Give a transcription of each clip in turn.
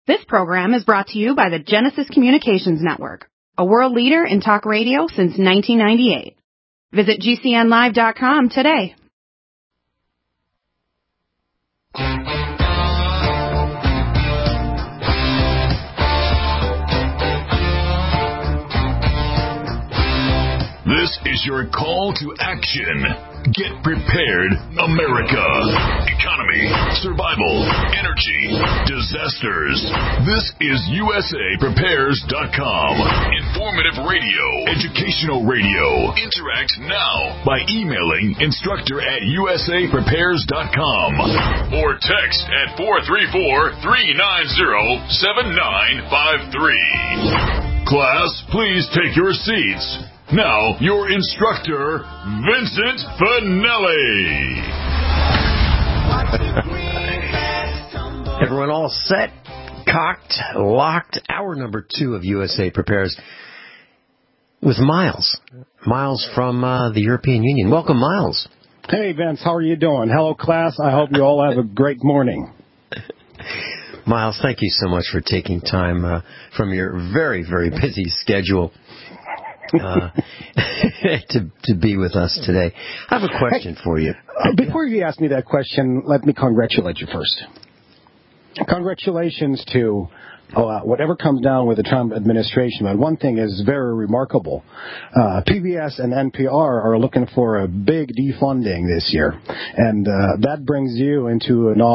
This program is brought to you by the Genesis Communications Network, a world leader in talk radio since 1998. Visit GCNlive.com today. This is your call to action. Get prepared, America. Economy, survival, energy, disasters. This is USAPrepares.com. Informative radio, educational radio. Interact now by emailing instructor@USAPrepares.com or text at 434-390-7953. Class, please take your seats. Now, your instructor, Vincent Finelli. Everyone all set, cocked, locked. Hour number 2 of USA Prepares with Miles. Miles from the European Union. Welcome, Miles. Hey, Vince. How are you doing? Hello, class. I hope you all have a great morning. Miles, thank you so much for taking time from your very, very busy schedule to be with us today. I have a question for you. Before you ask me that question, let me congratulate you first. Congratulations to whatever comes down with the Trump administration. But one thing is very remarkable. PBS and NPR are looking for a big defunding this year, and that brings you into an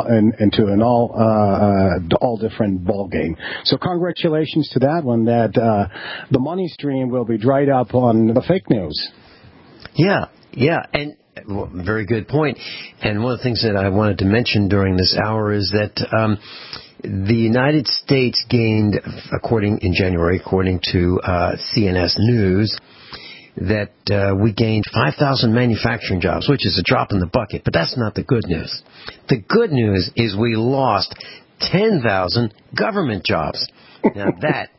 all different ball game. So congratulations to that one. That the money stream will be dried up on the fake news. Yeah, and well, very good point. And one of the things that I wanted to mention during this hour is that the United States gained, in January, according to CNS News, that we gained 5,000 manufacturing jobs, which is a drop in the bucket. But that's not the good news. The good news is we lost 10,000 government jobs. Now that...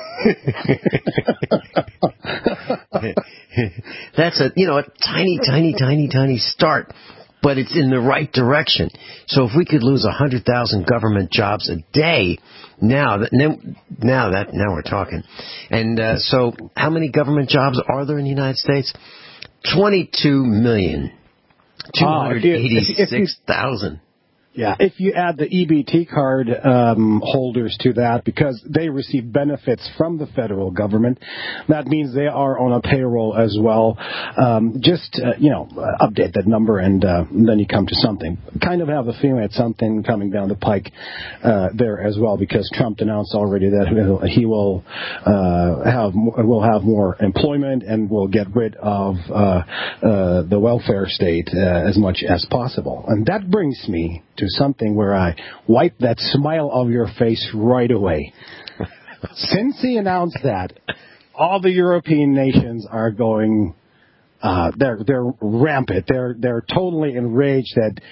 That's a tiny start, but it's in the right direction. So if we could lose 100,000 government jobs a day, now we're talking. And so how many government jobs are there in the United States? 22,286,000. Yeah, if you add the EBT card holders to that, because they receive benefits from the federal government, that means they are on a payroll as well. Update that number, and then you come to something. Kind of have a feeling it's something coming down the pike there as well, because Trump announced already that he will have more employment and will get rid of the welfare state as much as possible. And that brings me to something where I wipe that smile off your face right away. Since he announced that, all the European nations are going, they're rampant. They're totally enraged that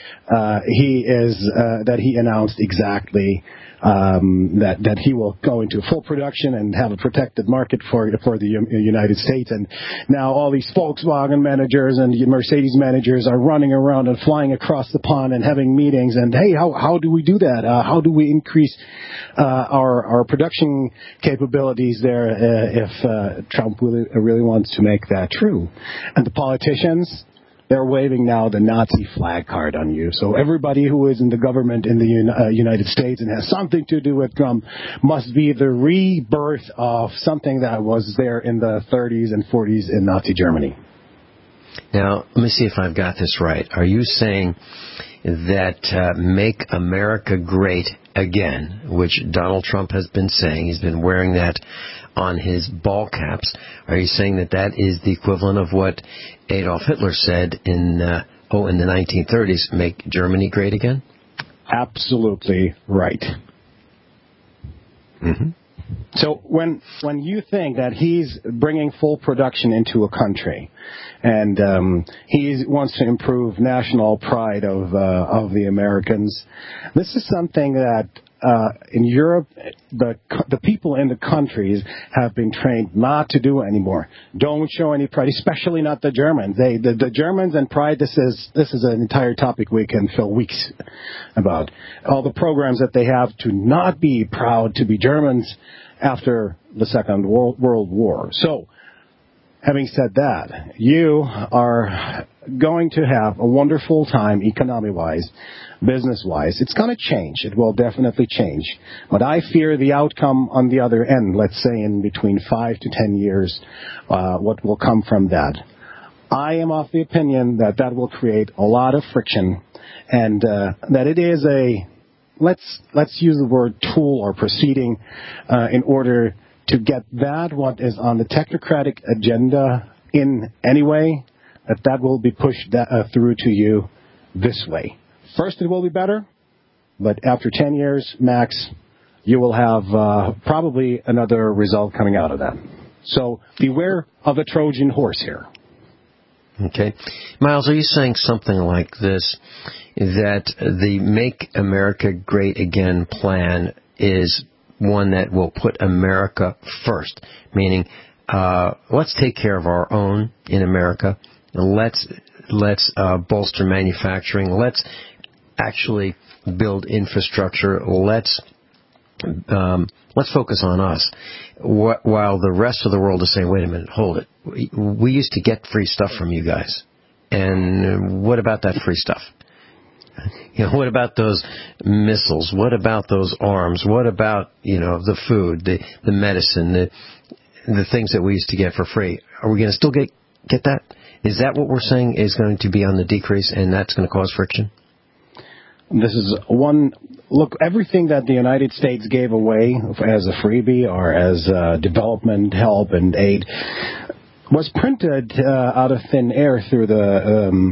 he announced exactly that he will go into full production and have a protected market for the United States. And now all these Volkswagen managers and Mercedes managers are running around and flying across the pond and having meetings. And hey, how do we do that? How do we increase our production capabilities there if Trump really wants to make that true? And the politicians, they're waving now the Nazi flag card on you. So everybody who is in the government in the United States and has something to do with Trump must be the rebirth of something that was there in the 30s and 40s in Nazi Germany. Now, let me see if I've got this right. Are you saying that Make America Great Again, which Donald Trump has been saying, he's been wearing that on his ball caps, are you saying that is the equivalent of what Adolf Hitler said in the 1930s, make Germany great again? Absolutely right. Mm-hmm. So when you think that he's bringing full production into a country, and he wants to improve national pride of the Americans, this is something that in Europe, the people in the countries have been trained not to do anymore. Don't show any pride, especially not the Germans. The Germans and pride. This is an entire topic we can fill weeks about. All the programs that they have to not be proud to be Germans after the Second World War. So, having said that, you are going to have a wonderful time economy-wise, business-wise. It's going to change. It will definitely change. But I fear the outcome on the other end, let's say in between 5 to 10 years, what will come from that. I am of the opinion that will create a lot of friction and that it is let's use the word tool or proceeding in order to get what is on the technocratic agenda in any way, that will be pushed through to you this way. First, it will be better, but after 10 years, max, you will have probably another result coming out of that. So beware of the Trojan horse here. Okay. Miles, are you saying something like this, that the Make America Great Again plan is one that will put America first, meaning let's take care of our own in America, let's bolster manufacturing, let's actually build infrastructure, let's focus on us, while the rest of the world is saying, wait a minute, hold it, we used to get free stuff from you guys, and what about that free stuff? What about those missiles? What about those arms? What about, the food, the medicine, the things that we used to get for free? Are we going to still get that? Is that what we're saying is going to be on the decrease, and that's going to cause friction? This is one look. Everything that the United States gave away as a freebie or as development help and aid was printed out of thin air through the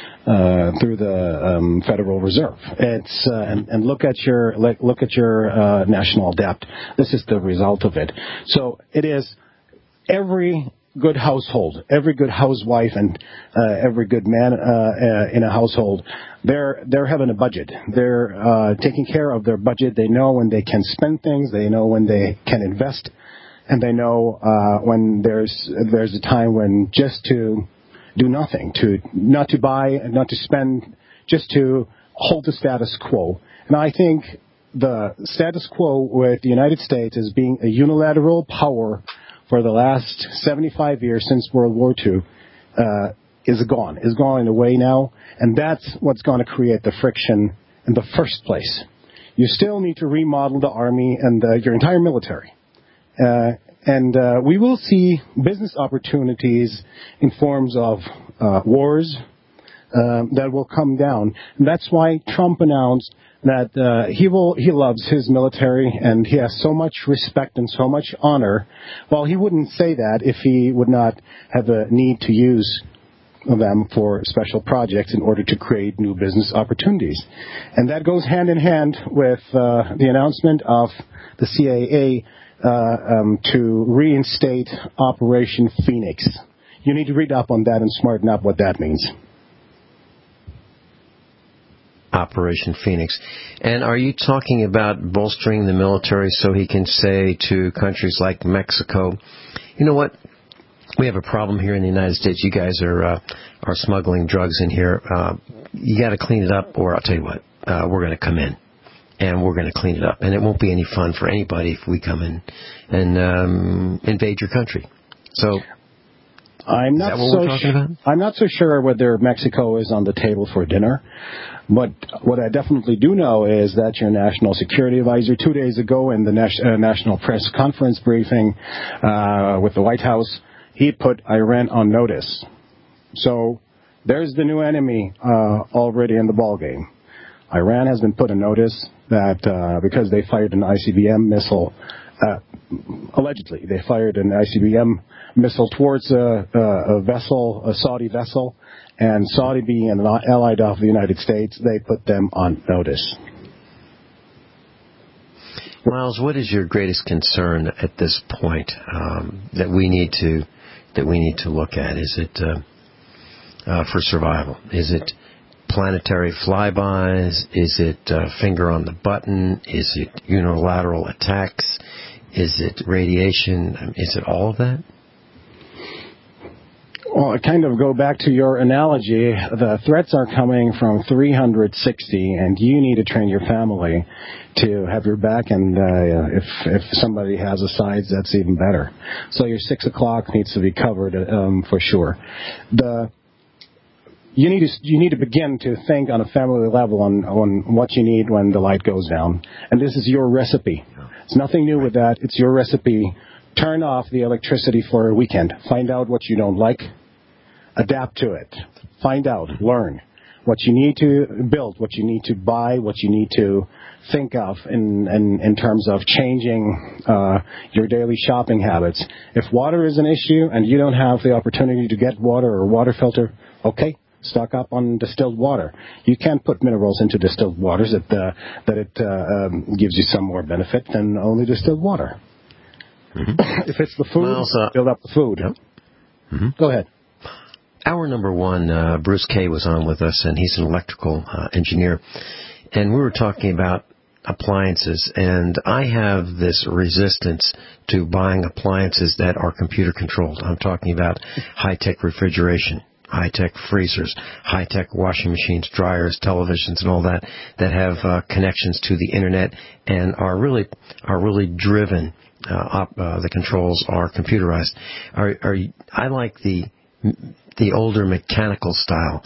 Federal Reserve. It's and look at your national debt. This is the result of it. So it is every good household, every good housewife, and every good man in a household. They're having a budget. They're taking care of their budget. They know when they can spend things. They know when they can invest, and they know when there's a time when just to do nothing, not to buy, not to spend, just to hold the status quo. And I think the status quo with the United States as being a unilateral power for the last 75 years since World War II is going away now. And that's what's going to create the friction in the first place. You still need to remodel the army and your entire military. And we will see business opportunities in forms of wars that will come down. And that's why Trump announced that he loves his military and he has so much respect and so much honor. Well, he wouldn't say that if he would not have a need to use them for special projects in order to create new business opportunities. And that goes hand in hand with the announcement of the CIA to reinstate Operation Phoenix. You need to read up on that and smarten up what that means. Operation Phoenix. And are you talking about bolstering the military so he can say to countries like Mexico, you know what, we have a problem here in the United States. You guys are smuggling drugs in here. You got to clean it up, or I'll tell you what, we're going to come in. And we're going to clean it up. And it won't be any fun for anybody if we come in and invade your country. So, I'm not so sure whether Mexico is on the table for dinner. But what I definitely do know is that your national security advisor 2 days ago in the national press conference briefing with the White House, he put Iran on notice. So there's the new enemy already in the ballgame. Iran has been put on notice that because they fired an ICBM missile, allegedly they fired an ICBM missile towards a vessel, a Saudi vessel, and Saudi being an allied of the United States, they put them on notice. Miles, what is your greatest concern at this point that we need to look at? Is it for survival? Is it planetary flybys? Is it finger on the button? Is it unilateral attacks? Is it radiation? Is it all of that? Well, I kind of go back to your analogy. The threats are coming from 360, and you need to train your family to have your back, and if somebody has a side, that's even better. So your 6 o'clock needs to be covered for sure. You need to begin to think on a family level on what you need when the light goes down, and this is your recipe. It's nothing new with that. It's your recipe. Turn off the electricity for a weekend. Find out what you don't like. Adapt to it. Find out. Learn what you need to build, what you need to buy, what you need to think of in terms of changing your daily shopping habits. If water is an issue and you don't have the opportunity to get water or water filter, okay, stock up on distilled water. You can't put minerals into distilled waters that it gives you some more benefit than only distilled water. If it's the food, build up the food. Yep. Go ahead. Hour number one, Bruce Kay was on with us, and he's an electrical engineer. And we were talking about appliances, and I have this resistance to buying appliances that are computer-controlled. I'm talking about high-tech refrigeration, high-tech freezers, high-tech washing machines, dryers, televisions, and all that have connections to the Internet and are really driven. The controls are computerized. I like the older mechanical style,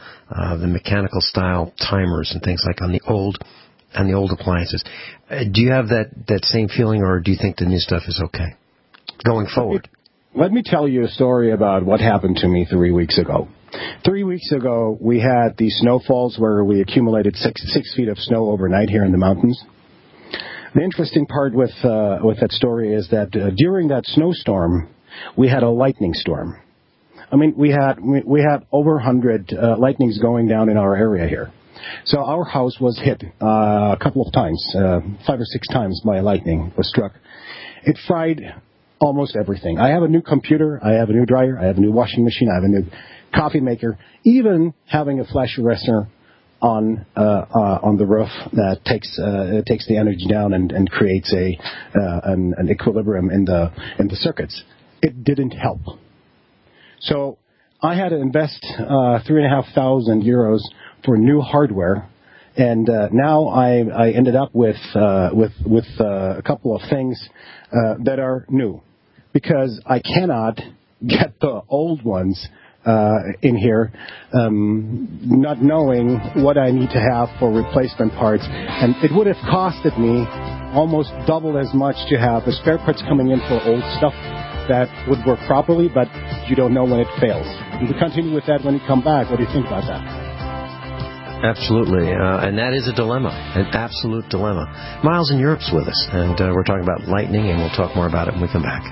timers and things like on the old appliances. Do you have that same feeling, or do you think the new stuff is okay going forward? Let me tell you a story about what happened to me 3 weeks ago. 3 weeks ago, we had these snowfalls where we accumulated 6 feet of snow overnight here in the mountains. The interesting part with that story is that during that snowstorm, we had a lightning storm. I mean, we had over 100 lightnings going down in our area here. So our house was hit a couple of times, 5 or 6 times by lightning was struck. It fried almost everything. I have a new computer, I have a new dryer, I have a new washing machine, I have a new coffee maker, even having a flash arrestor on the roof that takes the energy down and creates an equilibrium in the circuits. It didn't help. So I had to invest 3,500 euros for new hardware, and now I ended up with a couple of things that are new, because I cannot get the old ones in here, not knowing what I need to have for replacement parts, and it would have costed me almost double as much to have the spare parts coming in for old stuff that would work properly, but you don't know when it fails. And we continue with that when you come back. What do you think about that? Absolutely, and that is a dilemma, an absolute dilemma. Miles in Europe's with us, and we're talking about lightning, and we'll talk more about it when we come back.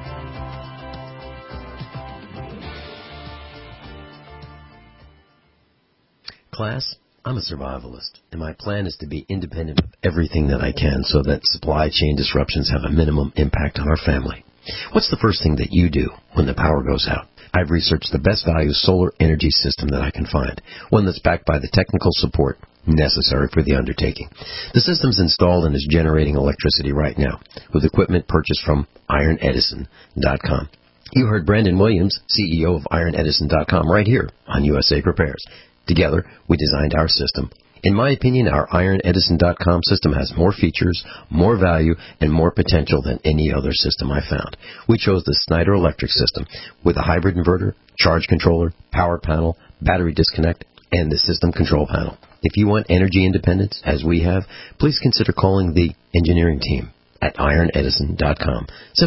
Class, I'm a survivalist, and my plan is to be independent of everything that I can so that supply chain disruptions have a minimum impact on our family. What's the first thing that you do when the power goes out? I've researched the best value solar energy system that I can find, one that's backed by the technical support necessary for the undertaking. The system's installed and is generating electricity right now with equipment purchased from IronEdison.com. You heard Brandon Williams, CEO of IronEdison.com, right here on USA Prepares. Together, we designed our system. In my opinion, our IronEdison.com system has more features, more value, and more potential than any other system I found. We chose the Schneider Electric system with a hybrid inverter, charge controller, power panel, battery disconnect, and the system control panel. If you want energy independence, as we have, please consider calling the engineering team at IronEdison.com,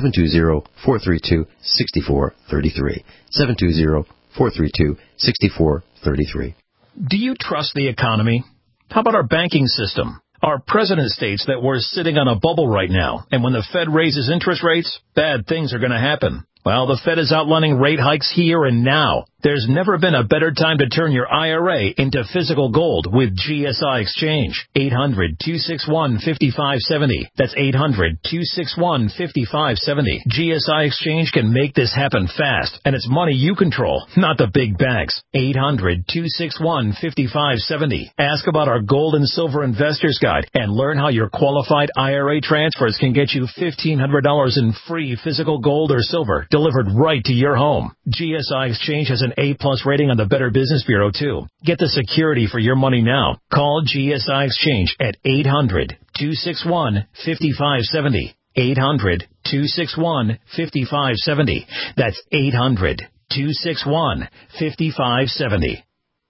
720-432-6433, 720-432-6433. Do you trust the economy? How about our banking system? Our president states that we're sitting on a bubble right now, and when the Fed raises interest rates, bad things are going to happen. Well, the Fed is outlining rate hikes here and now. There's never been a better time to turn your IRA into physical gold with GSI Exchange. 800-261-5570. That's 800-261-5570. GSI Exchange can make this happen fast, and it's money you control, not the big banks. 800-261-5570. Ask about our Gold and Silver Investors Guide and learn how your qualified IRA transfers can get you $1,500 in free physical gold or silver delivered right to your home. GSI Exchange has an A-plus rating on the Better Business Bureau, too. Get the security for your money now. Call GSI Exchange at 800-261-5570. 800-261-5570. That's 800-261-5570.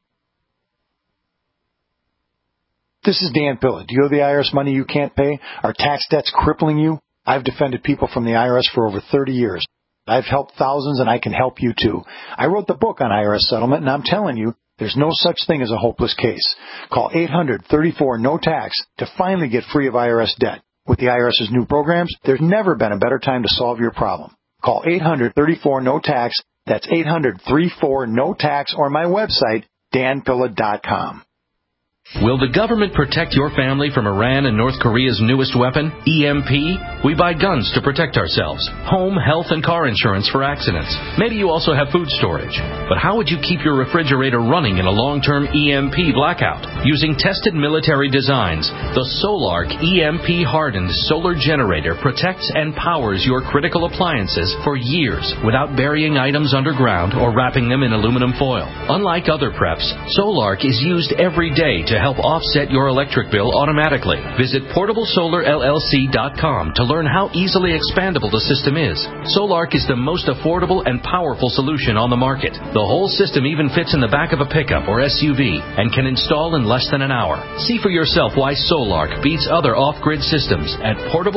This is Dan Pilla. Do you owe the IRS money you can't pay? Are tax debts crippling you? I've defended people from the IRS for over 30 years. I've helped thousands, and I can help you, too. I wrote the book on IRS settlement, and I'm telling you, there's no such thing as a hopeless case. Call 800-34-NO-TAX to finally get free of IRS debt. With the IRS's new programs, there's never been a better time to solve your problem. Call 800-34-NO-TAX. That's 800-34-NO-TAX, or my website, danpilla.com. Will the government protect your family from Iran and North Korea's newest weapon, EMP? We buy guns to protect ourselves, home, health, and car insurance for accidents. Maybe you also have food storage. But how would you keep your refrigerator running in a long-term EMP blackout? Using tested military designs, the Solark EMP-hardened solar generator protects and powers your critical appliances for years without burying items underground or wrapping them in aluminum foil. Unlike other preps, Solark is used every day to help offset your electric bill automatically. Visit PortableSolarLLC.com to learn how easily expandable the system is. Solark is the most affordable and powerful solution on the market. The whole system even fits in the back of a pickup or SUV and can install in less than an hour. See for yourself why Solark beats other off-grid systems at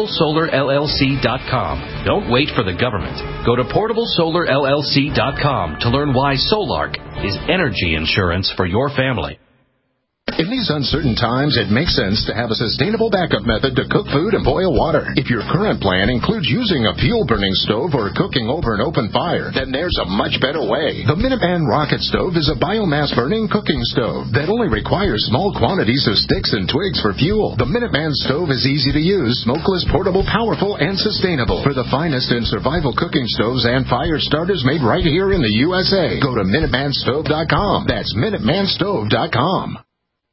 PortableSolarLLC.com. Don't wait for the government. Go to PortableSolarLLC.com to learn why Solark is energy insurance for your family. In these uncertain times, it makes sense to have a sustainable backup method to cook food and boil water. If your current plan includes using a fuel-burning stove or cooking over an open fire, then there's a much better way. The Minuteman Rocket Stove is a biomass-burning cooking stove that only requires small quantities of sticks and twigs for fuel. The Minuteman Stove is easy to use, smokeless, portable, powerful, and sustainable. For the finest in survival cooking stoves and fire starters made right here in the USA, go to MinutemanStove.com. That's MinutemanStove.com.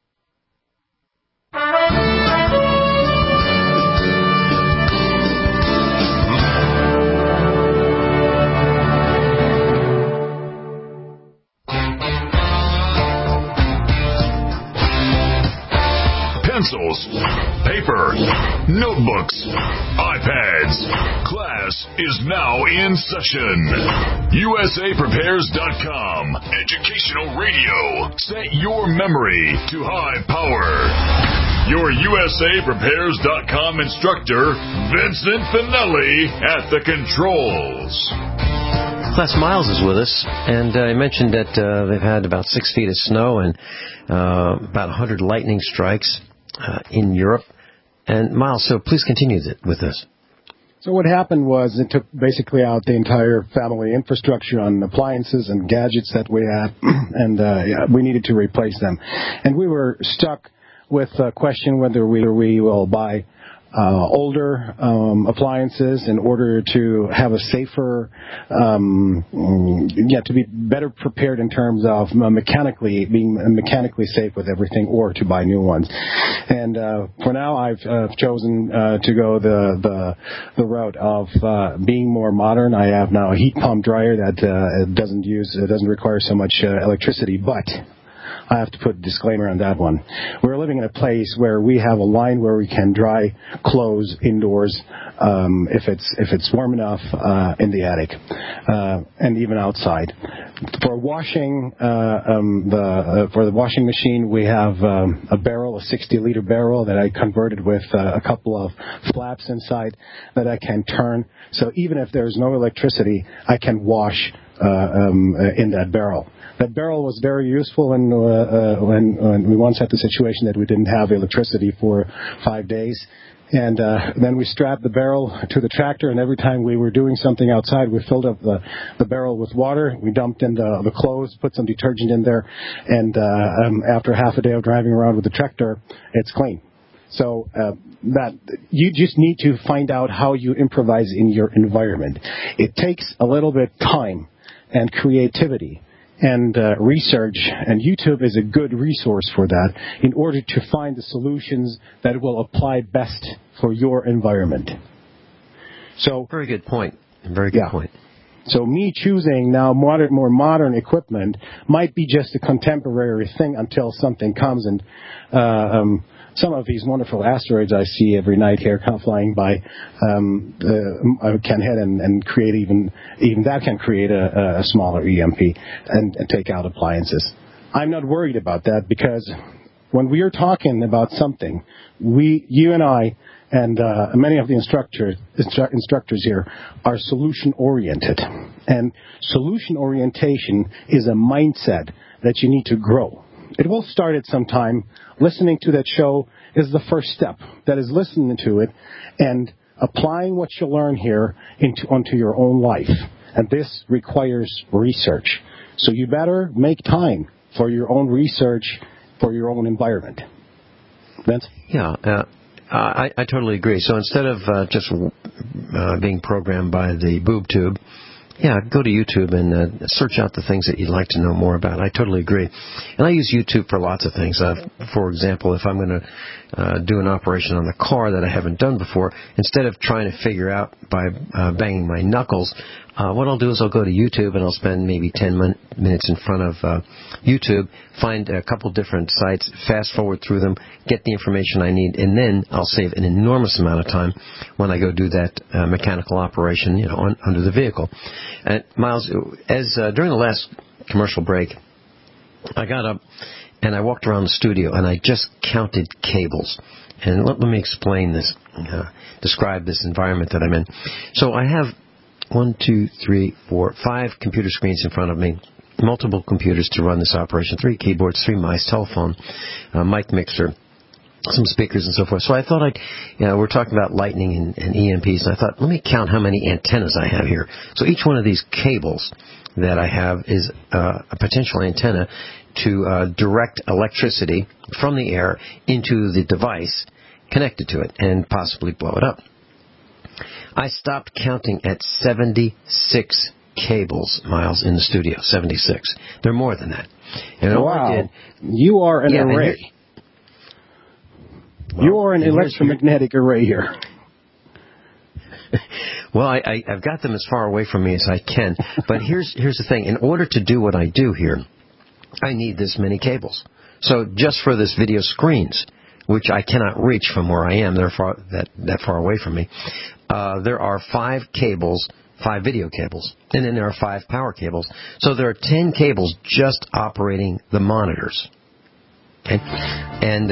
Pencils, paper, notebooks, iPads. Class is now in session. USAPrepares.com. Educational radio. Set your memory to high power. Your USAPrepares.com instructor, Vincent Finelli, at the controls. Class Miles is with us, and I mentioned that they've had about 6 feet of snow and about 100 lightning strikes in Europe. And Miles, so please continue with this. So what happened was it took basically out the entire family infrastructure on appliances and gadgets that we had, and we needed to replace them. And we were stuck with a question whether we will buy older appliances in order to have a safer, to be better prepared in terms of being mechanically safe with everything, or to buy new ones. And for now, I've chosen to go the route of being more modern. I have now a heat pump dryer that doesn't require so much electricity, but I have to put a disclaimer on that one. We're living in a place where we have a line where we can dry clothes indoors if it's warm enough in the attic and even outside. For washing for the washing machine, we have a barrel, a 60-liter barrel that I converted with a couple of flaps inside that I can turn. So even if there's no electricity, I can wash in that barrel. That barrel was very useful when we once had the situation that we didn't have electricity for 5 days. And then we strapped the barrel to the tractor, and every time we were doing something outside, we filled up the barrel with water. We dumped in the clothes, put some detergent in there, and after half a day of driving around with the tractor, it's clean. So that you just need to find out how you improvise in your environment. It takes a little bit of time and creativity and research, and YouTube is a good resource for that in order to find the solutions that will apply best for your environment. So very good point. Very good point. So me choosing now more modern equipment might be just a contemporary thing until something comes. And some of these wonderful asteroids I see every night here flying by can hit and create even that can create a smaller EMP and take out appliances. I'm not worried about that because when we are talking about something, you and I, and many of the instructors here are solution-oriented. And solution orientation is a mindset that you need to grow. It will start at some time. Listening to that show is the first step. That is listening to it and applying what you learn here onto your own life. And this requires research. So you better make time for your own research, for your own environment. Vince? Yeah, I totally agree. So instead of just being programmed by the boob tube, go to YouTube and search out the things that you'd like to know more about. I totally agree. And I use YouTube for lots of things. For example, if I'm going to do an operation on the car that I haven't done before, instead of trying to figure out by banging my knuckles, what I'll do is I'll go to YouTube and I'll spend maybe 10 minutes in front of YouTube, find a couple different sites, fast forward through them, get the information I need, and then I'll save an enormous amount of time when I go do that mechanical operation, under the vehicle. And Miles, during the last commercial break, I got up and I walked around the studio and I just counted cables. And let me explain this, describe this environment that I'm in. So I have 1, 2, 3, 4, 5 computer screens in front of me, multiple computers to run this operation, 3 keyboards, 3 mice, telephone, mic mixer, some speakers and so forth. So I thought we're talking about lightning and EMPs, and I thought, let me count how many antennas I have here. So each one of these cables that I have is a potential antenna to direct electricity from the air into the device connected to it and possibly blow it up. I stopped counting at 76 cables, Miles, in the studio. 76. There are more than that. And wow. You are an array. You are an electromagnetic array here. Well, I've got them as far away from me as I can. But here's the thing. In order to do what I do here, I need this many cables. So just for this video screens, which I cannot reach from where I am, they're that far away from me, there are 5 cables, 5 video cables, and then there are 5 power cables. So there are 10 cables just operating the monitors. Okay? And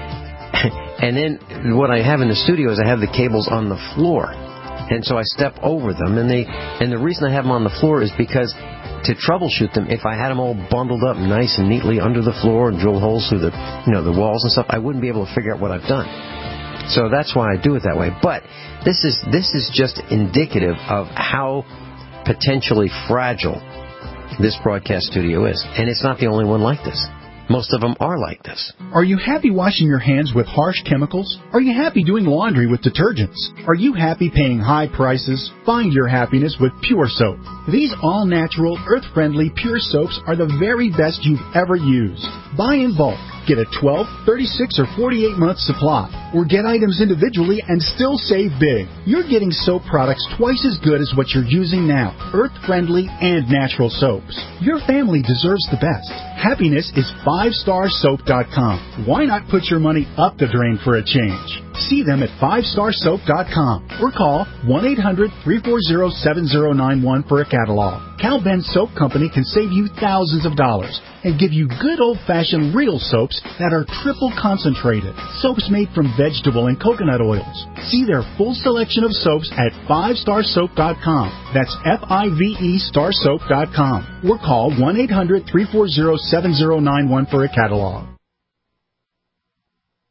then what I have in the studio is I have the cables on the floor. And so I step over them, and the reason I have them on the floor is because to troubleshoot them, if I had them all bundled up nice and neatly under the floor and drill holes through the walls and stuff, I wouldn't be able to figure out what I've done. So that's why I do it that way. But this is just indicative of how potentially fragile this broadcast studio is. And it's not the only one like this. Most of them are like this. Are you happy washing your hands with harsh chemicals? Are you happy doing laundry with detergents? Are you happy paying high prices? Find your happiness with Pure Soap. These all-natural, earth-friendly Pure Soaps are the very best you've ever used. Buy in bulk. Get a 12, 36, or 48-month supply. Or get items individually and still save big. You're getting soap products twice as good as what you're using now. Earth-friendly and natural soaps. Your family deserves the best. Happiness is 5starsoap.com. Why not put your money up the drain for a change? See them at 5starsoap.com or call 1-800-340-7091 for a catalog. Cal Ben Soap Company can save you thousands of dollars and give you good old-fashioned real soaps that are triple concentrated. Soaps made from vegetable and coconut oils. See their full selection of soaps at 5starsoap.com. That's F-I-V-E starsoap.com. Or call 1-800-340-7091 for a catalog.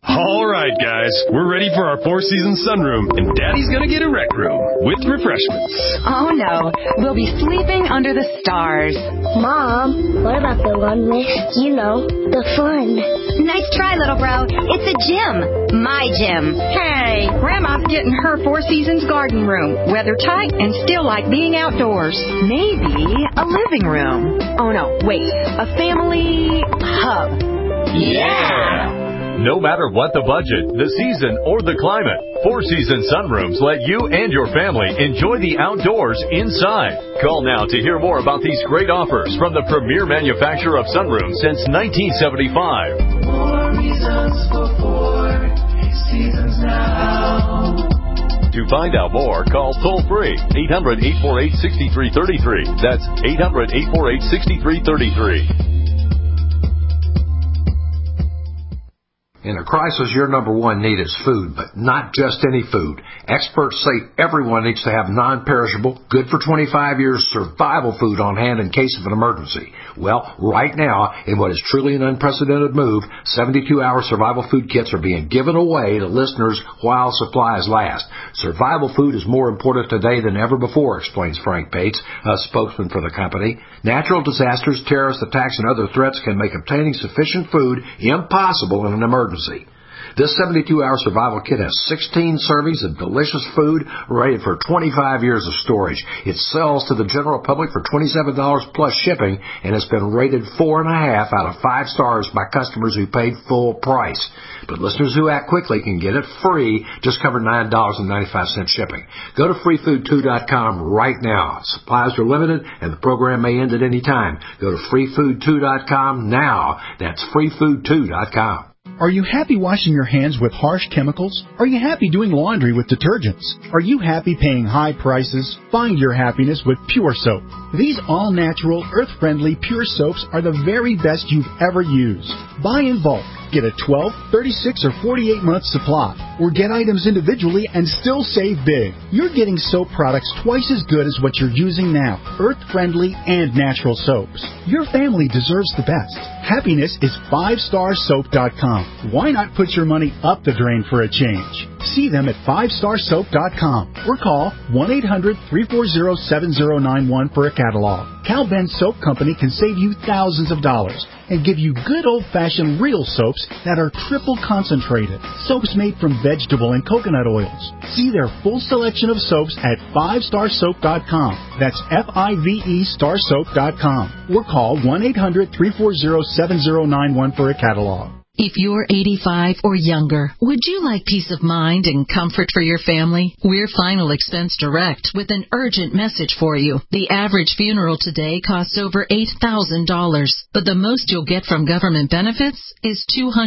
All right, guys. We're ready for our four-season sunroom, and Daddy's going to get a rec room with refreshments. Oh, no. We'll be sleeping under the stars. Mom, what about the one with, the fun? Nice try, little bro. It's a gym. My gym. Hey, Grandma's getting her Four Seasons garden room. Weather tight and still like being outdoors. Maybe a living room. Oh, no. Wait. A family hub. Yeah! No matter what the budget, the season, or the climate, Four Seasons Sunrooms let you and your family enjoy the outdoors inside. Call now to hear more about these great offers from the premier manufacturer of sunrooms since 1975. More reasons for Four Seasons now. To find out more, call toll-free 800-848-6333. That's 800-848-6333. In a crisis, your number one need is food, but not just any food. Experts say everyone needs to have non-perishable, good for 25 years, survival food on hand in case of an emergency. Well, right now, in what is truly an unprecedented move, 72-hour survival food kits are being given away to listeners while supplies last. Survival food is more important today than ever before, explains Frank Bates, a spokesman for the company. Natural disasters, terrorist attacks, and other threats can make obtaining sufficient food impossible in an emergency. This 72-hour survival kit has 16 servings of delicious food rated for 25 years of storage. It sells to the general public for $27 plus shipping and has been rated 4.5 out of 5 stars by customers who paid full price. But listeners who act quickly can get it free, just cover $9.95 shipping. Go to freefood2.com right now. Supplies are limited and the program may end at any time. Go to freefood2.com now. That's freefood2.com. Are you happy washing your hands with harsh chemicals? Are you happy doing laundry with detergents? Are you happy paying high prices? Find your happiness with Pure Soap. These all-natural, earth-friendly Pure Soaps are the very best you've ever used. Buy in bulk. Get a 12, 36, or 48-month supply. Or get items individually and still save big. You're getting soap products twice as good as what you're using now. Earth-friendly and natural soaps. Your family deserves the best. Happiness is 5starsoap.com. Why not put your money up the drain for a change? See them at 5starsoap.com or call 1-800-340-7091 for a catalog. Cal Ben Soap Company can save you thousands of dollars and give you good old-fashioned real soaps that are triple concentrated. Soaps made from vegetable and coconut oils. See their full selection of soaps at 5starsoap.com. That's F-I-V-E starsoap.com. Or call 1-800-340-7091 for a catalog. If you're 85 or younger, would you like peace of mind and comfort for your family? We're Final Expense Direct with an urgent message for you. The average funeral today costs over $8,000, but the most you'll get from government benefits is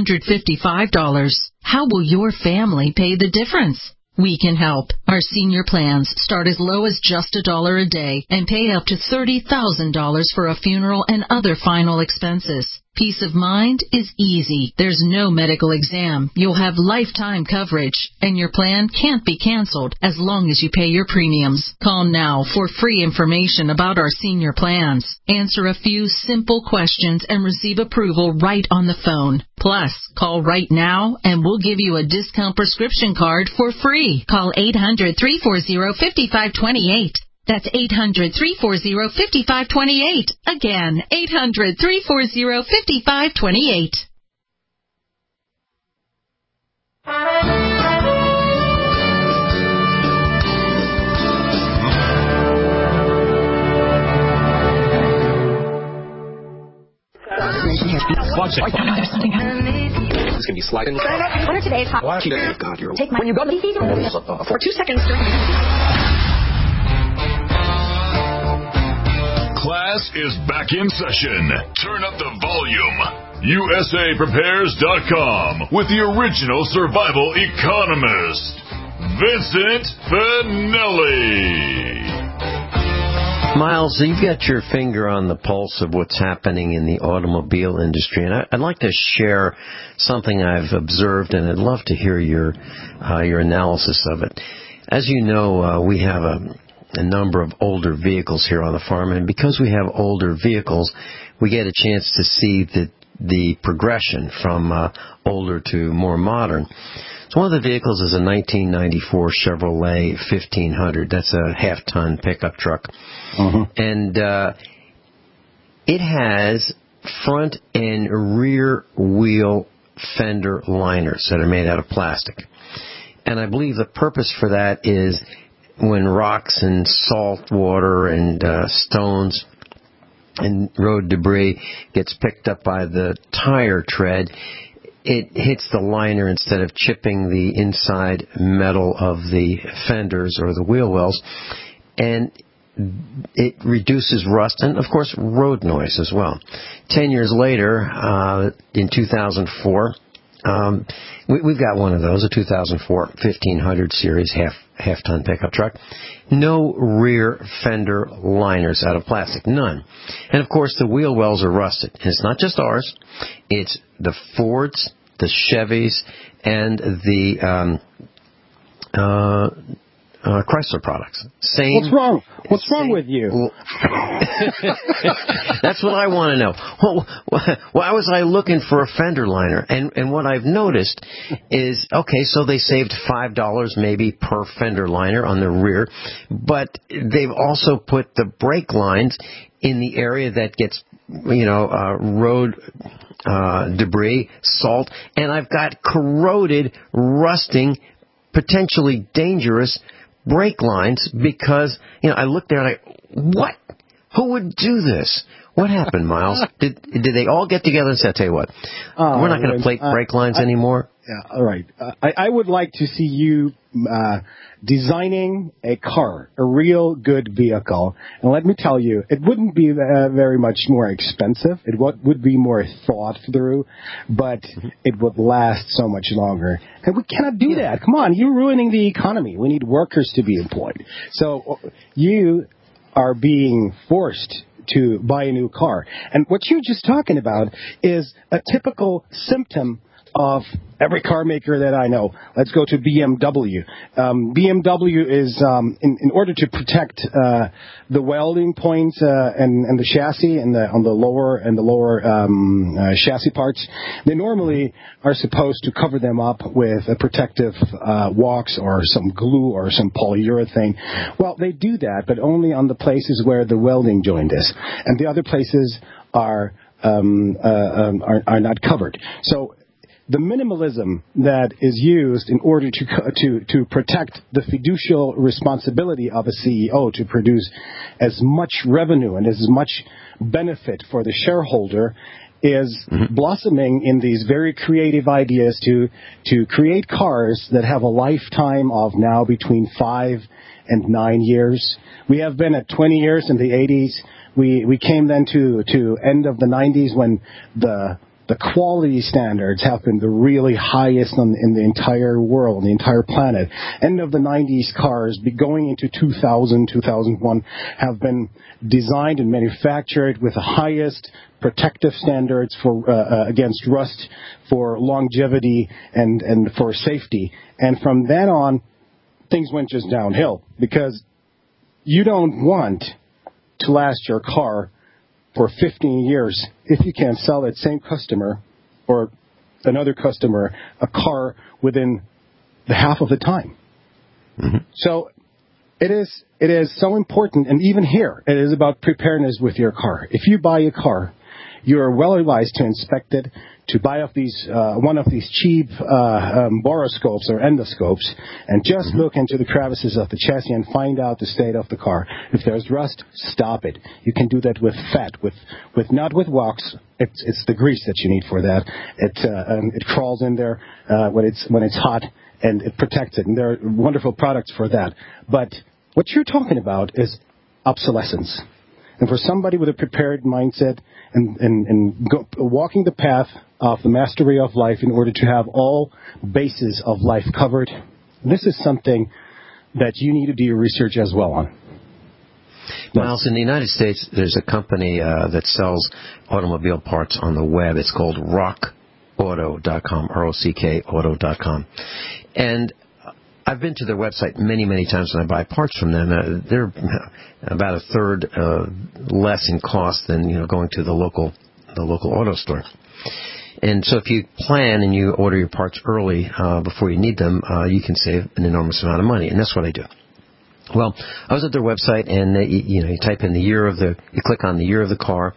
$255. How will your family pay the difference? We can help. Our senior plans start as low as just $1 a day and pay up to $30,000 for a funeral and other final expenses. Peace of mind is easy. There's no medical exam. You'll have lifetime coverage, and your plan can't be canceled as long as you pay your premiums. Call now for free information about our senior plans. Answer a few simple questions and receive approval right on the phone. Plus, call right now and we'll give you a discount prescription card for free. Call 800-340-5528. That's 800-340-5528. Again, 800-340-5528. Watch it. Oh, no, there's something happening. It's going to be sliding. What are today's hot? God, you're... Take my... When you go to the for 2 seconds during... Class is back in session. Turn up the volume. USAPrepares.com with the original survival economist, Vincent Finelli. Miles, you've got your finger on the pulse of what's happening in the automobile industry, and I'd like to share something I've observed, and I'd love to hear your analysis of it. As you know, we have a number of older vehicles here on the farm, and because we have older vehicles, we get a chance to see the progression from older to more modern. So one of the vehicles is a 1994 Chevrolet 1500. That's a half-ton pickup truck. And it has front and rear wheel fender liners that are made out of plastic. And I believe the purpose for that is when rocks and salt water and stones and road debris gets picked up by the tire tread, it hits the liner instead of chipping the inside metal of the fenders or the wheel wells, and it reduces rust and, of course, road noise as well. 10 years later, in 2004, we've got one of those, a 2004 1500 series half-ton pickup truck. No rear fender liners out of plastic, none. And, of course, the wheel wells are rusted. And it's not just ours. It's the Fords, the Chevys, and the Chrysler products. Same. What's wrong? What's wrong with you? That's what I want to know. Why was I looking for a fender liner? And what I've noticed is, okay, so they saved $5 maybe per fender liner on the rear, but they've also put the brake lines in the area that gets, road debris, salt, and I've got corroded, rusting, potentially dangerous brake lines because, I looked there and what? Who would do this? What happened, Miles? Did they all get together and say, I'll tell you what, we're not going to plate brake lines anymore? Yeah, all right. I would like to see you designing a car, a real good vehicle. And let me tell you, it wouldn't be very much more expensive. It would be more thought through, but it would last so much longer. And we cannot do that. Come on, you're ruining the economy. We need workers to be employed. So you are being forced to buy a new car. And what you're just talking about is a typical symptom of every car maker that I know. Let's go to BMW. BMW is, in order to protect the welding points and the chassis and on the lower chassis parts, they normally are supposed to cover them up with a protective wax or some glue or some polyurethane. Well, they do that, but only on the places where the welding joint is, and the other places are not covered. So the minimalism that is used in order to protect the fiducial responsibility of a CEO to produce as much revenue and as much benefit for the shareholder is blossoming in these very creative ideas to create cars that have a lifetime of now between 5 and 9 years. We have been at 20 years in the 80s. We came then to end of the 90s when the quality standards have been the really highest in the entire world, the entire planet. End of the 90s cars, going into 2000, 2001, have been designed and manufactured with the highest protective standards for against rust, for longevity, and for safety. And from then on, things went just downhill because you don't want to last your car for 15 years if you can't sell that same customer or another customer a car within the half of the time. So it is so important, and even here, it is about preparedness with your car. If you buy a car, you are well advised to inspect it, to buy one of these cheap boroscopes or endoscopes, and just look into the crevices of the chassis and find out the state of the car. If there's rust, stop it. You can do that with fat, not with wax. It's the grease that you need for that. It crawls in there when it's hot, and it protects it. And there are wonderful products for that. But what you're talking about is obsolescence. And for somebody with a prepared mindset and walking the path of the mastery of life in order to have all bases of life covered, this is something that you need to do your research as well on. Miles, in the United States, there's a company that sells automobile parts on the web. It's called rockauto.com, R-O-C-K auto.com. And I've been to their website many, many times when I buy parts from them. They're about a third less in cost than going to the local the local auto store. And so if you plan and you order your parts early before you need them, you can save an enormous amount of money, and that's what I do. Well, I was at their website, and you type in you click on the year of the car,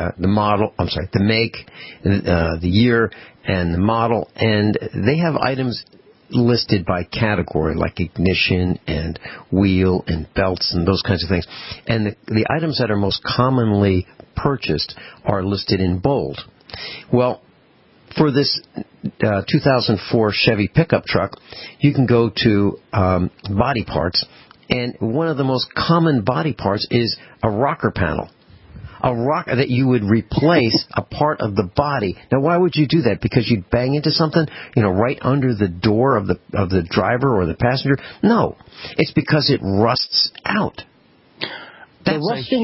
the make, the year, and the model, and they have items listed by category, like ignition and wheel and belts and those kinds of things. And the items that are most commonly purchased are listed in bold. Well, for this 2004 Chevy pickup truck, you can go to body parts, and one of the most common body parts is a rocker panel. A rocker that you would replace a part of the body. Now, why would you do that? Because you'd bang into something, right under the door of the driver or the passenger? No, it's because it rusts out. The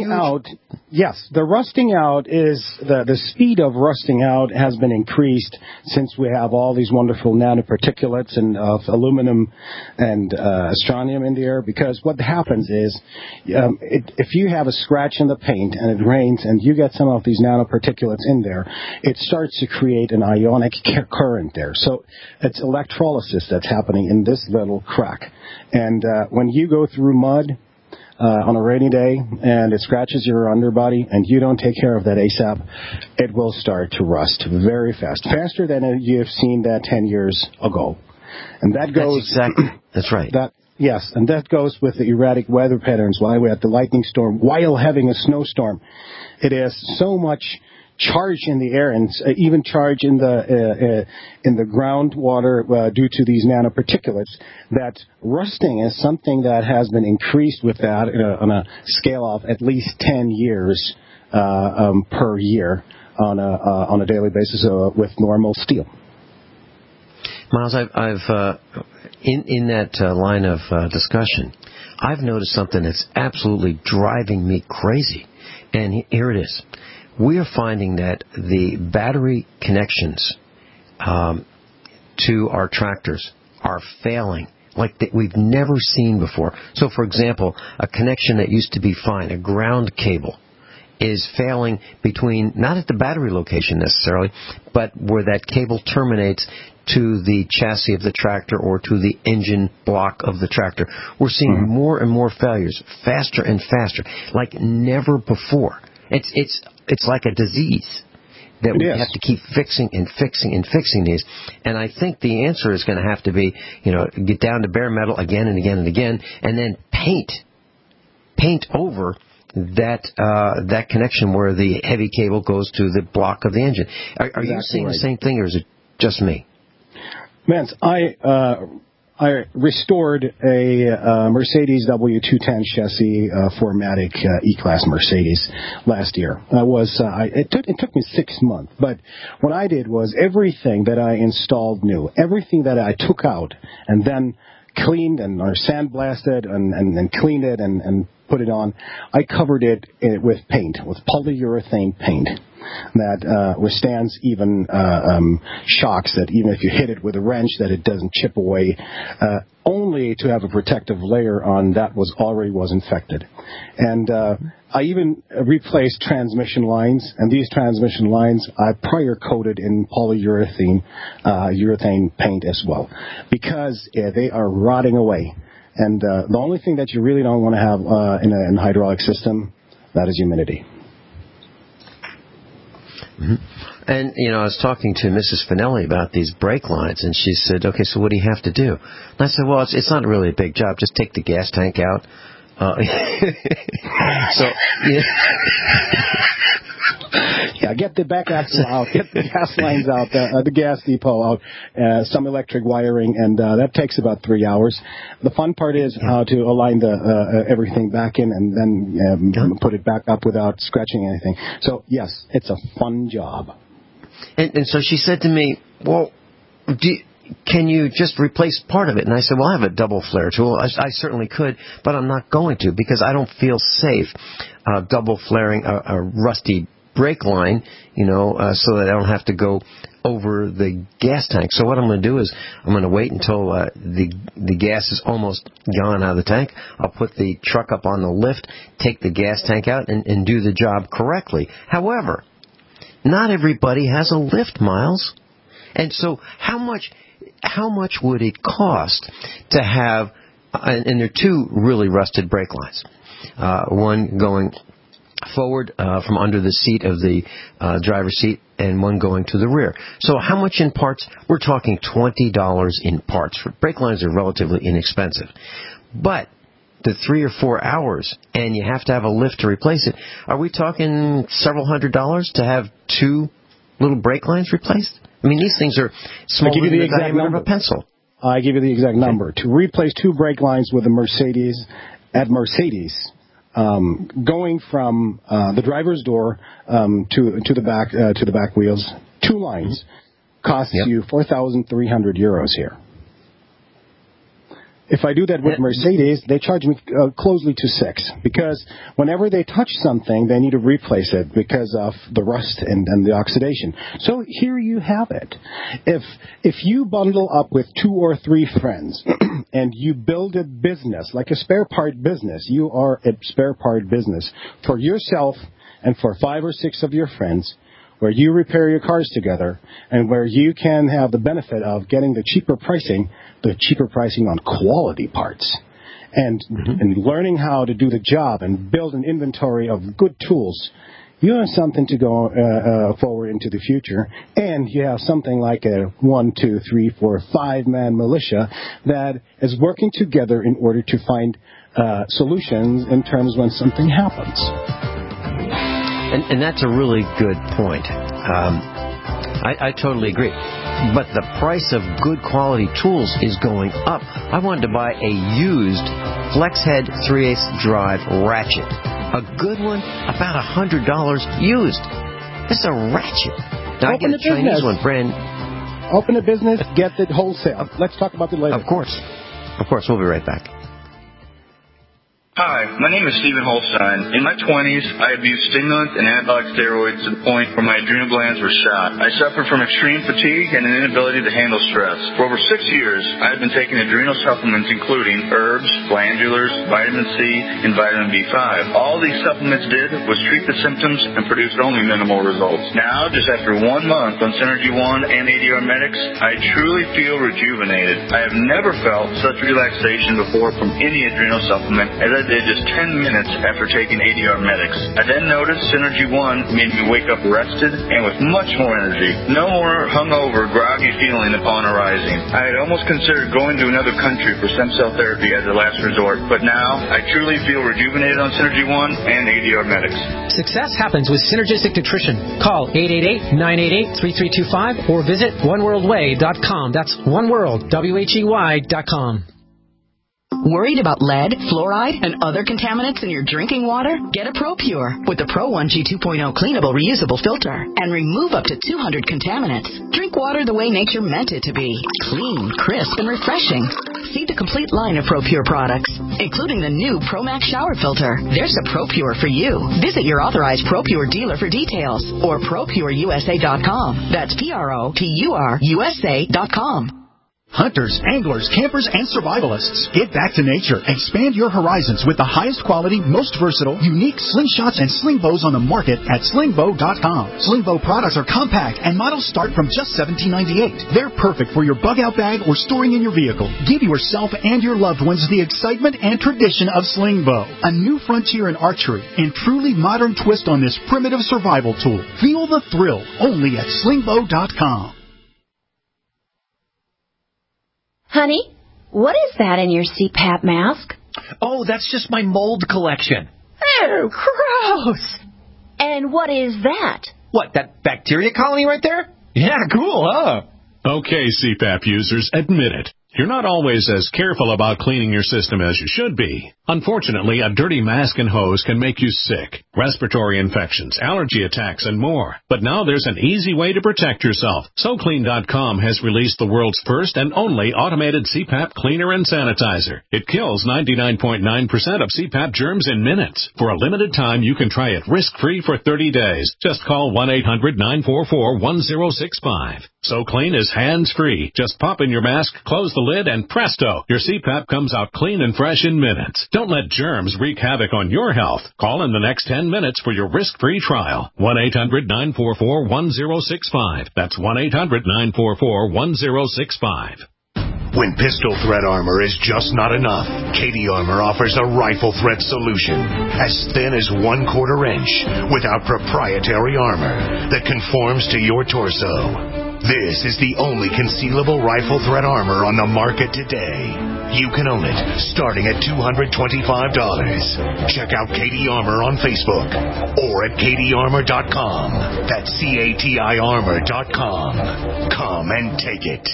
rusting out is the speed of rusting out has been increased since we have all these wonderful nanoparticulates and of aluminum and strontium in the air. Because what happens is, if you have a scratch in the paint and it rains and you get some of these nanoparticulates in there, it starts to create an ionic current there. So it's electrolysis that's happening in this little crack. And when you go through mud on a rainy day and it scratches your underbody and you don't take care of that ASAP, it will start to rust very fast, faster than you've seen that 10 years ago. And that goes... That's right. Yes, and that goes with the erratic weather patterns. While we had the lightning storm, while having a snowstorm, it is so much charge in the air and even charge in the groundwater due to these nanoparticulates, that rusting is something that has been increased with that on a scale of at least 10 years per year on a daily basis with normal steel. Miles, I've in that line of discussion, I've noticed something that's absolutely driving me crazy, and here it is. We are finding that the battery connections to our tractors are failing like that we've never seen before. So, for example, a connection that used to be fine, a ground cable, is failing between, not at the battery location necessarily, but where that cable terminates to the chassis of the tractor or to the engine block of the tractor. We're seeing more and more failures, faster and faster, like never before. It's like a disease that we have to keep fixing and fixing and fixing these. And I think the answer is going to have to be, get down to bare metal again and again and again, and then paint over that connection where the heavy cable goes to the block of the engine. Are you seeing the same thing, or is it just me? Vance, I restored a Mercedes W210 chassis 4MATIC E-Class Mercedes last year. It took me 6 months, but what I did was everything that I installed new, everything that I took out and then cleaned or sandblasted and cleaned it and put it on, I covered it with paint, with polyurethane paint that withstands even shocks, that even if you hit it with a wrench that it doesn't chip away, only to have a protective layer on that was infected. And I even replaced transmission lines, and these transmission lines I prior coated in polyurethane urethane paint as well, because they are rotting away. And the only thing that you really don't want to have in a hydraulic system, that is humidity. Mm-hmm. And, I was talking to Mrs. Finelli about these brake lines, and she said, okay, so what do you have to do? And I said, well, it's not really a big job. Just take the gas tank out. Get the back axle out, get the gas lines out, the gas depot out, some electric wiring, and that takes about 3 hours. The fun part is how to align everything back in and then put it back up without scratching anything. So, yes, it's a fun job. And so she said to me, well, can you just replace part of it? And I said, well, I have a double flare tool. I certainly could, but I'm not going to, because I don't feel safe double flaring a rusty brake line, so that I don't have to go over the gas tank. So what I'm going to do is I'm going to wait until the gas is almost gone out of the tank. I'll put the truck up on the lift, take the gas tank out, and do the job correctly. However, not everybody has a lift, Miles. And so how much would it cost to have, and there are two really rusted brake lines, one going forward from under the seat of the driver's seat and one going to the rear. So how much in parts? We're talking $20 in parts. Brake lines are relatively inexpensive. But the 3 or 4 hours, and you have to have a lift to replace it, are we talking several $100s to have 2 little brake lines replaced? I mean, these things are smaller than the diameter of a pencil. I give you the exact number. To replace 2 brake lines with a Mercedes, going from the driver's door to the back wheels, 2 lines, costs you 4,300 euros here. If I do that with Mercedes, they charge me closely to 6, because whenever they touch something, they need to replace it because of the rust and the oxidation. So here you have it. If you bundle up with 2 or 3 friends and you build a business, like a spare part business, you are a spare part business for yourself and for 5 or 6 of your friends, where you repair your cars together and where you can have the benefit of getting the cheaper pricing on quality parts, and learning how to do the job and build an inventory of good tools, you have something to go forward into the future, and you have something like a 1, 2, 3, 4, 5-man militia that is working together in order to find solutions in terms when something happens. And that's a really good point. I totally agree. But the price of good quality tools is going up. I wanted to buy a used FlexHead 3/8 drive ratchet. A good one, about $100 used. It's a ratchet. Now I get a Chinese one, brand. Open a business, get it wholesale. Let's talk about it later. Of course. We'll be right back. Hi, my name is Stephen Holstein. In my 20s, I abused stimulants and anabolic steroids to the point where my adrenal glands were shot. I suffered from extreme fatigue and an inability to handle stress. For over 6 years, I have been taking adrenal supplements including herbs, glandulars, vitamin C, and vitamin B5. All these supplements did was treat the symptoms and produced only minimal results. Now, just after 1 month on Synergy One and ADR Medics, I truly feel rejuvenated. I have never felt such relaxation before from any adrenal supplement as I did just 10 minutes after taking ADR Medics. I then noticed Synergy One made me wake up rested and with much more energy. No more hungover, groggy feeling upon arising. I had almost considered going to another country for stem cell therapy as a last resort, but now I truly feel rejuvenated on Synergy One and ADR Medics. Success happens with Synergistic Nutrition. Call 888-988-3325 or visit oneworldway.com. That's oneworld.com. Worried about lead, fluoride, and other contaminants in your drinking water? Get a ProPure with the Pro 1G 2.0 cleanable reusable filter and remove up to 200 contaminants. Drink water the way nature meant it to be. Clean, crisp, and refreshing. See the complete line of ProPure products, including the new ProMax shower filter. There's a ProPure for you. Visit your authorized ProPure dealer for details or ProPureUSA.com. That's ProPureUSA.com. Hunters, anglers, campers, and survivalists. Get back to nature. Expand your horizons with the highest quality, most versatile, unique slingshots and sling bows on the market at slingbow.com. Slingbow products are compact and models start from just $17.98. They're perfect for your bug-out bag or storing in your vehicle. Give yourself and your loved ones the excitement and tradition of Slingbow, a new frontier in archery and truly modern twist on this primitive survival tool. Feel the thrill only at slingbow.com. Honey, what is that in your CPAP mask? Oh, that's just my mold collection. Oh, gross. And what is that? What, that bacteria colony right there? Yeah, cool, huh? Okay, CPAP users, admit it. You're not always as careful about cleaning your system as you should be. Unfortunately, a dirty mask and hose can make you sick, respiratory infections, allergy attacks, and more. But now there's an easy way to protect yourself. SoClean.com has released the world's first and only automated CPAP cleaner and sanitizer. It kills 99.9% of CPAP germs in minutes. For a limited time, you can try it risk-free for 30 days. Just call 1-800-944-1065. So clean is hands-free. Just pop in your mask, close the lid, and presto, your CPAP comes out clean and fresh in minutes. Don't let germs wreak havoc on your health. Call in the next 10 minutes for your risk-free trial. 1-800-944-1065. That's 1-800-944-1065. When pistol threat armor is just not enough, Katie Armor offers a rifle threat solution as thin as 1/4 inch without proprietary armor that conforms to your torso. This is the only concealable rifle threat armor on the market today. You can own it starting at $225. Check out Katie Armor on Facebook or at katiearmor.com. That's CATI armor.com. Come and take it.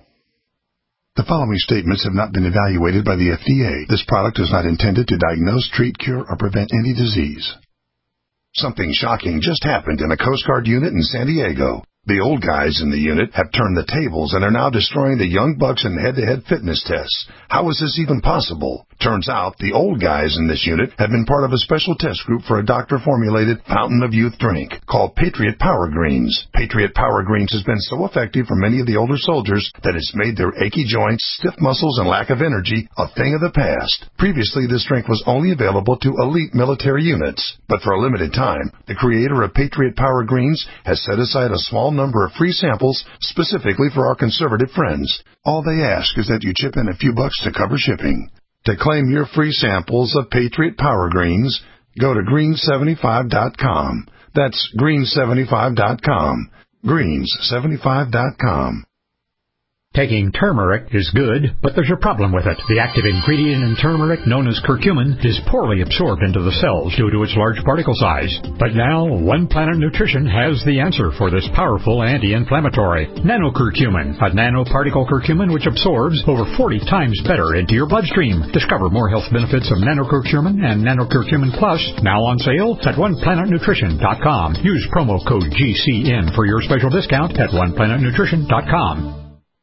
The following statements have not been evaluated by the FDA. This product is not intended to diagnose, treat, cure, or prevent any disease. Something shocking just happened in a Coast Guard unit in San Diego. The old guys in the unit have turned the tables and are now destroying the young bucks in head-to-head fitness tests. How is this even possible? Turns out the old guys in this unit have been part of a special test group for a doctor-formulated fountain of youth drink called Patriot Power Greens. Patriot Power Greens has been so effective for many of the older soldiers that it's made their achy joints, stiff muscles, and lack of energy a thing of the past. Previously, this drink was only available to elite military units, but for a limited time, the creator of Patriot Power Greens has set aside a small number of free samples specifically for our conservative friends. All they ask is that you chip in a few bucks to cover shipping. To claim your free samples of Patriot Power Greens, go to greens75.com. That's greens75.com. Greens75.com. Taking turmeric is good, but there's a problem with it. The active ingredient in turmeric, known as curcumin, is poorly absorbed into the cells due to its large particle size. But now, One Planet Nutrition has the answer for this powerful anti-inflammatory. Nanocurcumin, a nanoparticle curcumin which absorbs over 40 times better into your bloodstream. Discover more health benefits of nanocurcumin and nanocurcumin plus, now on sale at oneplanetnutrition.com. Use promo code GCN for your special discount at oneplanetnutrition.com.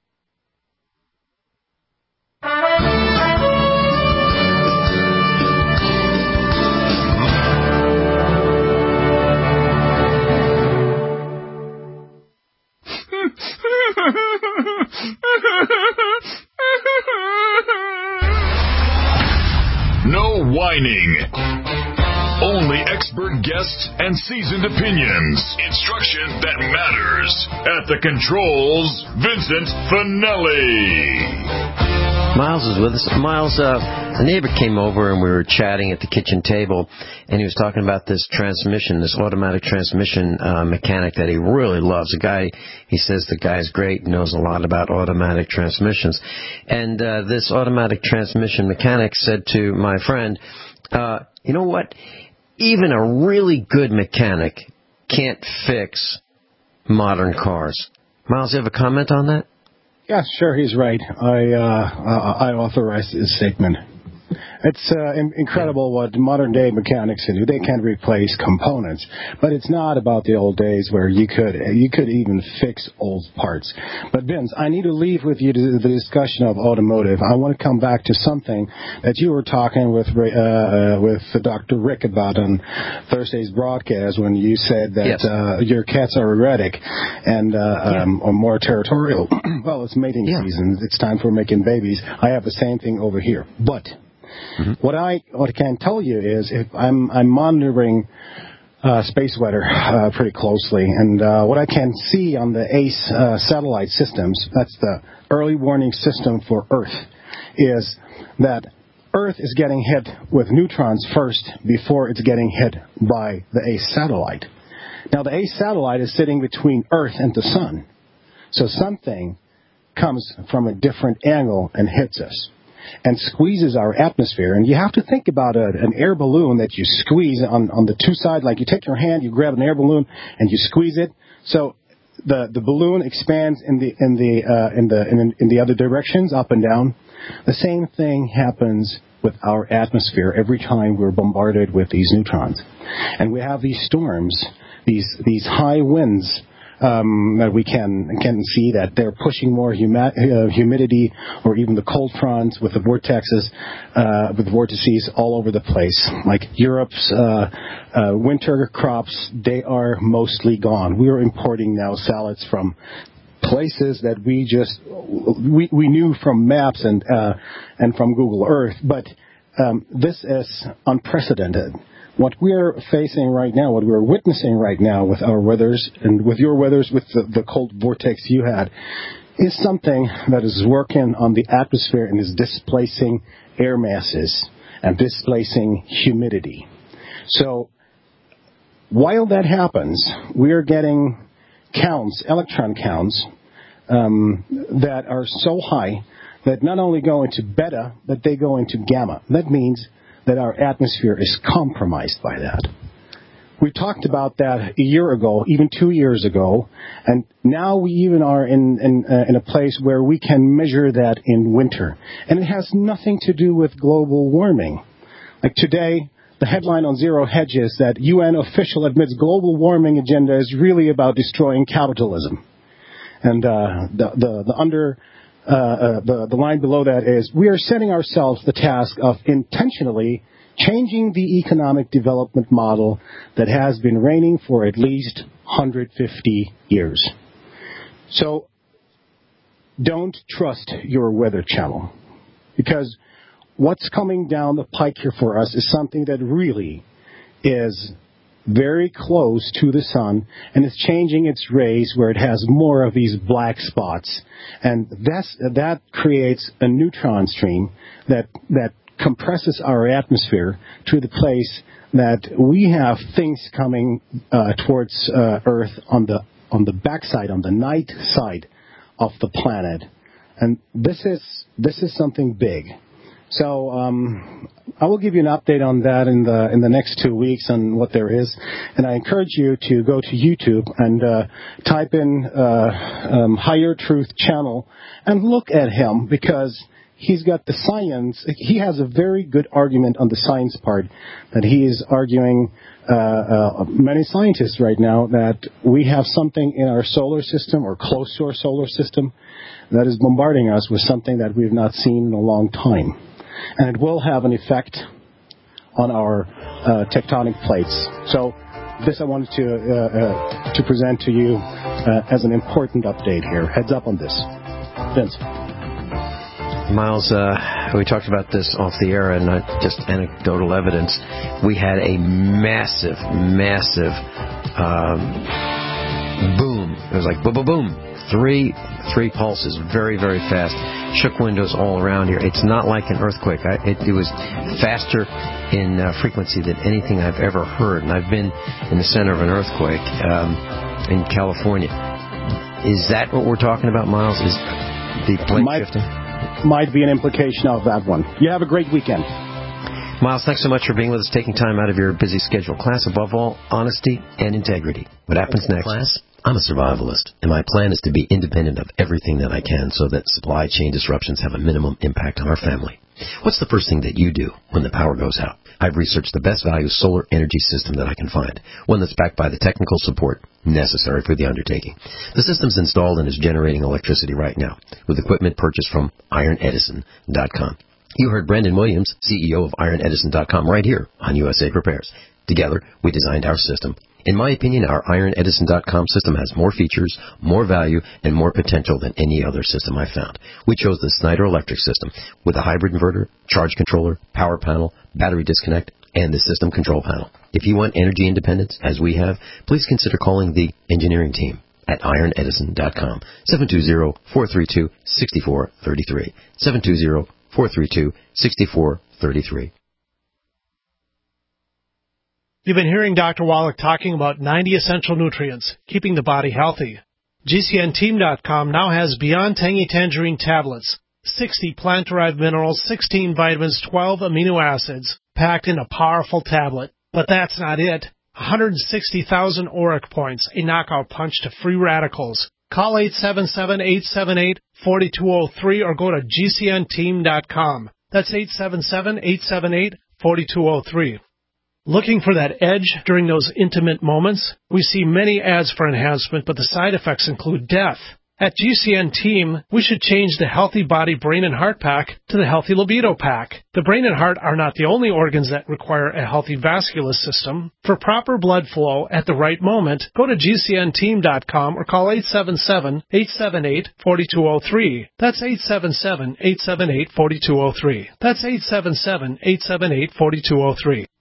No whining. Only expert guests and seasoned opinions. Instruction that matters. At the controls, Vincent Finelli. Miles is with us. Miles, a neighbor came over and we were chatting at the kitchen table, and he was talking about this transmission, this automatic transmission mechanic that he really loves. He says the guy's great, knows a lot about automatic transmissions. And this automatic transmission mechanic said to my friend, you know what? Even a really good mechanic can't fix modern cars. Miles, you have a comment on that? Yeah, sure, he's right. I authorize his statement. It's incredible what modern-day mechanics can do. They can replace components, but it's not about the old days where you could even fix old parts. But Vince, I need to leave with you to the discussion of automotive. I want to come back to something that you were talking with Dr. Rick about on Thursday's broadcast when you said that your cats are erratic and are more territorial. Well, it's mating season. It's time for making babies. I have the same thing over here, but. Mm-hmm. What I can tell you is if I'm monitoring space weather pretty closely, and what I can see on the ACE satellite systems, that's the early warning system for Earth, is that Earth is getting hit with neutrons first before it's getting hit by the ACE satellite. Now, the ACE satellite is sitting between Earth and the Sun, so something comes from a different angle and hits us and squeezes our atmosphere. And you have to think about an air balloon that you squeeze on the two sides. Like you take your hand, you grab an air balloon, and you squeeze it. So the balloon expands in the other directions, up and down. The same thing happens with our atmosphere every time we're bombarded with these neutrons. And we have these storms, these high winds. That we can see that they're pushing more humidity, or even the cold fronts with the vortices all over the place. Like Europe's winter crops, they are mostly gone. We are importing now salads from places that we knew from maps and from Google Earth, but this is unprecedented. What we're facing right now, what we're witnessing right now with our weathers and with your weathers, with the cold vortex you had, is something that is working on the atmosphere and is displacing air masses and displacing humidity. So while that happens, we are getting electron counts, that are so high that not only go into beta, but they go into gamma. That means that our atmosphere is compromised by that. We talked about that a year ago, even 2 years ago, and now we even are in a place where we can measure that in winter. And it has nothing to do with global warming. Like today, the headline on Zero Hedge is that UN official admits global warming agenda is really about destroying capitalism. And the line below that is, we are setting ourselves the task of intentionally changing the economic development model that has been reigning for at least 150 years. So don't trust your weather channel, because what's coming down the pike here for us is something that really is very close to the sun and is changing its rays where it has more of these black spots. And that creates a neutron stream that compresses our atmosphere to the place that we have things coming towards Earth on the backside, on the night side of the planet. And this is something big. So I will give you an update on that in the next 2 weeks on what there is, and I encourage you to go to YouTube and type in Higher Truth Channel and look at him, because he's got the science. He has a very good argument on the science part, that he is arguing many scientists right now that we have something in our solar system or close to our solar system that is bombarding us with something that we've not seen in a long time. And it will have an effect on our tectonic plates. So this I wanted to present to you as an important update here. Heads up on this. Vince. Miles, we talked about this off the air and not just anecdotal evidence. We had a massive boom. It was like boom, boom, boom. Three pulses, very, very fast. Shook windows all around here. It's not like an earthquake. It was faster in frequency than anything I've ever heard. And I've been in the center of an earthquake in California. Is that what we're talking about, Miles? Is the plate shifting? Might be an implication of that one. You have a great weekend. Miles, thanks so much for being with us, taking time out of your busy schedule. Class, above all, honesty and integrity. What happens next? Class, I'm a survivalist, and my plan is to be independent of everything that I can so that supply chain disruptions have a minimum impact on our family. What's the first thing that you do when the power goes out? I've researched the best value solar energy system that I can find, one that's backed by the technical support necessary for the undertaking. The system's installed and is generating electricity right now, with equipment purchased from IronEdison.com. You heard Brendan Williams, CEO of IronEdison.com, right here on USA Prepares. Together, we designed our system. In my opinion, our IronEdison.com system has more features, more value, and more potential than any other system I've found. We chose the Snyder Electric system with a hybrid inverter, charge controller, power panel, battery disconnect, and the system control panel. If you want energy independence, as we have, please consider calling the engineering team at IronEdison.com, 720-432-6433, 720-432-6433. You've been hearing Dr. Wallach talking about 90 essential nutrients, keeping the body healthy. GCNteam.com now has Beyond Tangy Tangerine tablets, 60 plant-derived minerals, 16 vitamins, 12 amino acids, packed in a powerful tablet. But that's not it. 160,000 auric points, a knockout punch to free radicals. Call 877-878-4203 or go to GCNteam.com. That's 877-878-4203. Looking for that edge during those intimate moments? We see many ads for enhancement, but the side effects include death. At GCN Team, we should change the Healthy Body, Brain, and Heart Pack to the Healthy Libido Pack. The brain and heart are not the only organs that require a healthy vascular system. For proper blood flow at the right moment, go to GCNteam.com or call 877-878-4203. That's 877-878-4203. That's 877-878-4203.